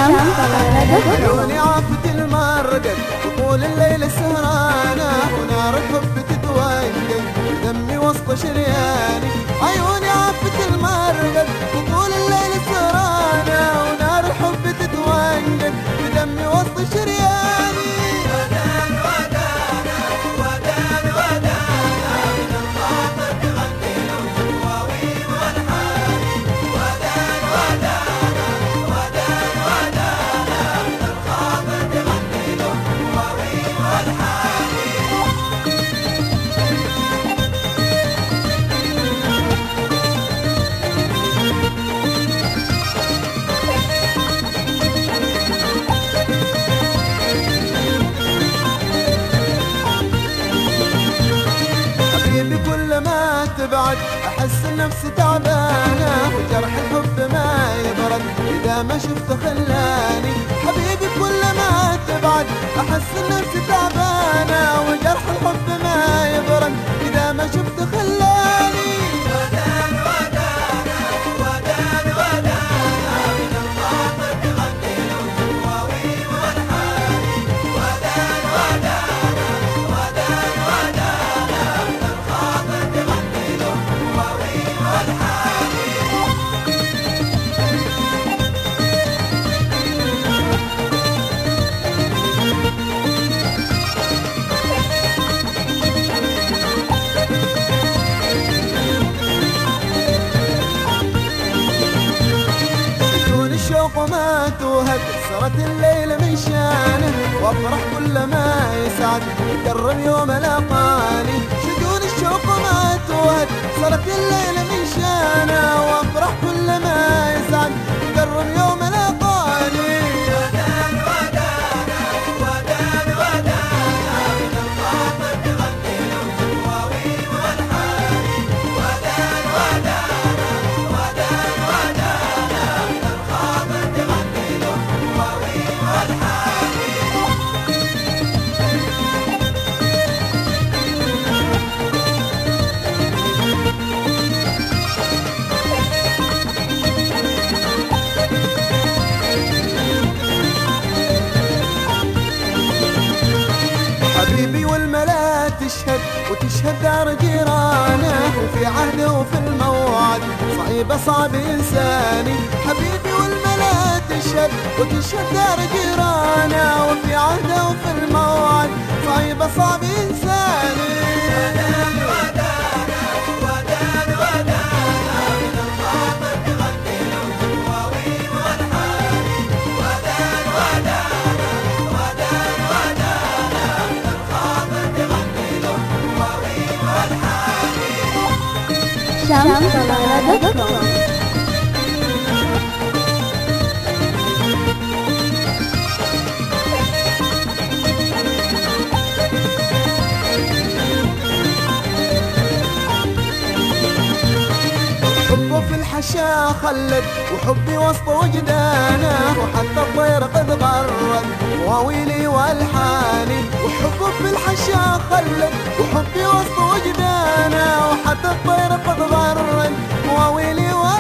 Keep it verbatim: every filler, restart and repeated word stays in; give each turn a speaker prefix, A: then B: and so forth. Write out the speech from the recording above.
A: عيوني عافت المرقد وطول الليل سهرانة ونار الحب تتوقد دمي وسط شرياني. عيوني عافت المرقد وطول الليل سهرانة ونار الحب تتوقد دمي وسط شرياني. ودان ودانا ودان ودانا من الخاطر تغني له دواوين والحاني. ودان ودانا ودان ودانا من الخاطر تغني له دواوين والحاني. حبيبي كل ما تبعد أحس نفسي تعبانة وجرح الحب ما يبرد إذا ما شفت خلاني. حبيبي كل ما تبعد أحس نفسي تعبانة وجرح الحب ما يبرد إذا ما شفت خلاني. ودان ودانا ودان ودانا من الخاطر تغني له دواوين والحاني. ودان ودانا ودان ودانا من الخاطر تغني له دواوين والحاني. بدون الشوق ما توهد صارت الليل من شانه وافرح كل ما يسعد يقرب يوم لقاني. شدون الشوق ما توهد صارت الليل من شانه وافرح كل ما يسعد يقرب يوم لقاني. ودان ودانا ودان ودانا من الخاطر تغني له دواوين والحاني. ودان ودانا ودان ودانا من الخاطر تغني له دواوين والحاني. حبيبي والملا تشهد وتشهد دار جيرانه وفي عهده وفي الموعد صعيبة صعب إنساني. حبيبي والملا تشهد وتشهد دار جيرانه وفي عهده وفي الموعد صعيبة صعب إنساني. ودان ودانا ودان ودانا من الخاطر تغني له دواوين والحاني. ودان ودانا ودان ودانا من الخاطر تغني له دواوين والحاني.
B: شمس دوت كوم.
A: حبه في الحشا خلد وحبي وسط وجدانه وحتى الطير قد غرد مواويلي والحاني. وحبه في الحشا خلد وحبي وسط وجدانه وحتى الطير قد غرد مواويلي والحاني.